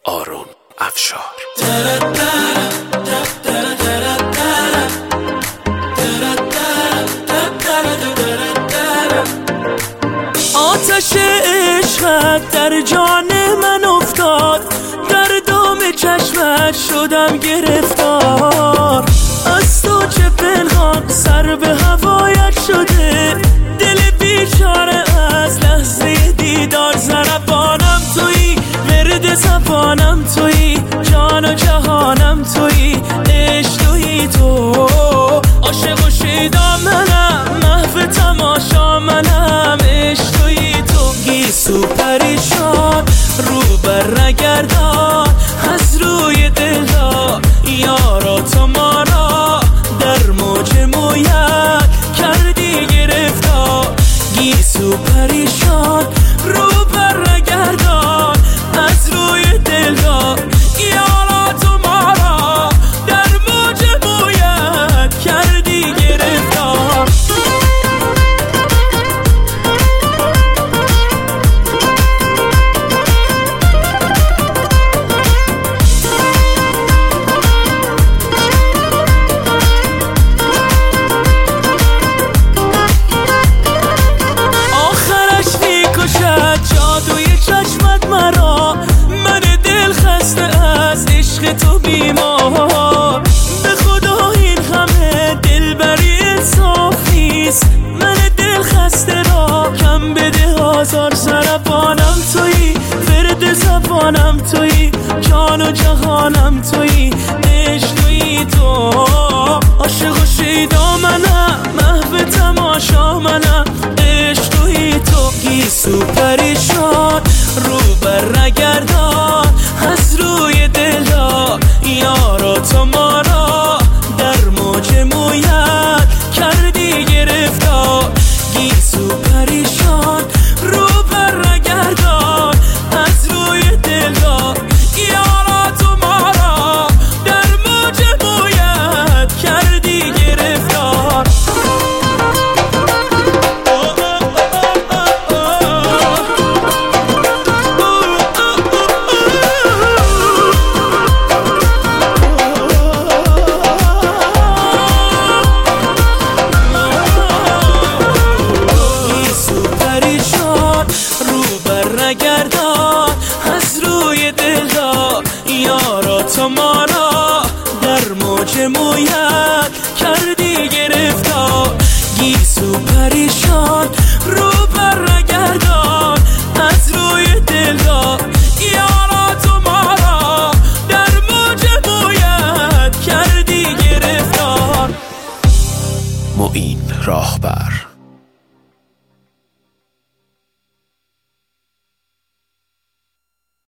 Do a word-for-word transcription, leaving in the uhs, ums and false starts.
آرون افشار. آتش عشقت در جان من افتاد، در دام چشمت شدم گرفتار. از تو چه پنهان سر به هوایت شده، دل بیچاره از لحظه دیدار. ضربانم تویی، ورد زبانم تویی، جان و جهانم تویی، عشق تویی تو. عاشق و شیدا منم، محو تماشا منم، عشق تویی تو. گیسو پریشان رو بر نگردان، از روی دلها یارا تو ما را در موج مویت کردی گرفتار. گیسو پریشان رو بر نگردان، از روی دلها یارا تو ما را در موج مویت کردی گرفتار. جادوی چشمت مرا، من دل خسته از عشق تو بیمار. به خدا این همه دلبری انصاف نیست، من دل خسته را کم بده آزار. ضربانم تویی، ورد زبانم تویی، جان و جهانم تویی، عشق تویی تو. عاشق و شیدا منم، محو تماشا منم، عشق تویی تو. گیسو پریشان رو بر نگردان، از روی دلها یارا تو ما را در موج مویت کردی گرفتار. گیسو پریشان رو بر نگردان، از روی دلها یارا تو ما را در موج مویت کردی گرفتار. نگردان، از روی دلها یارا تو ما را در موج مویت کردی گرفتار. گیسو پریشان رو بر نگردان، از روی دلها یارا تو ما را در موج مویت کردی گرفتار. معین راهبر.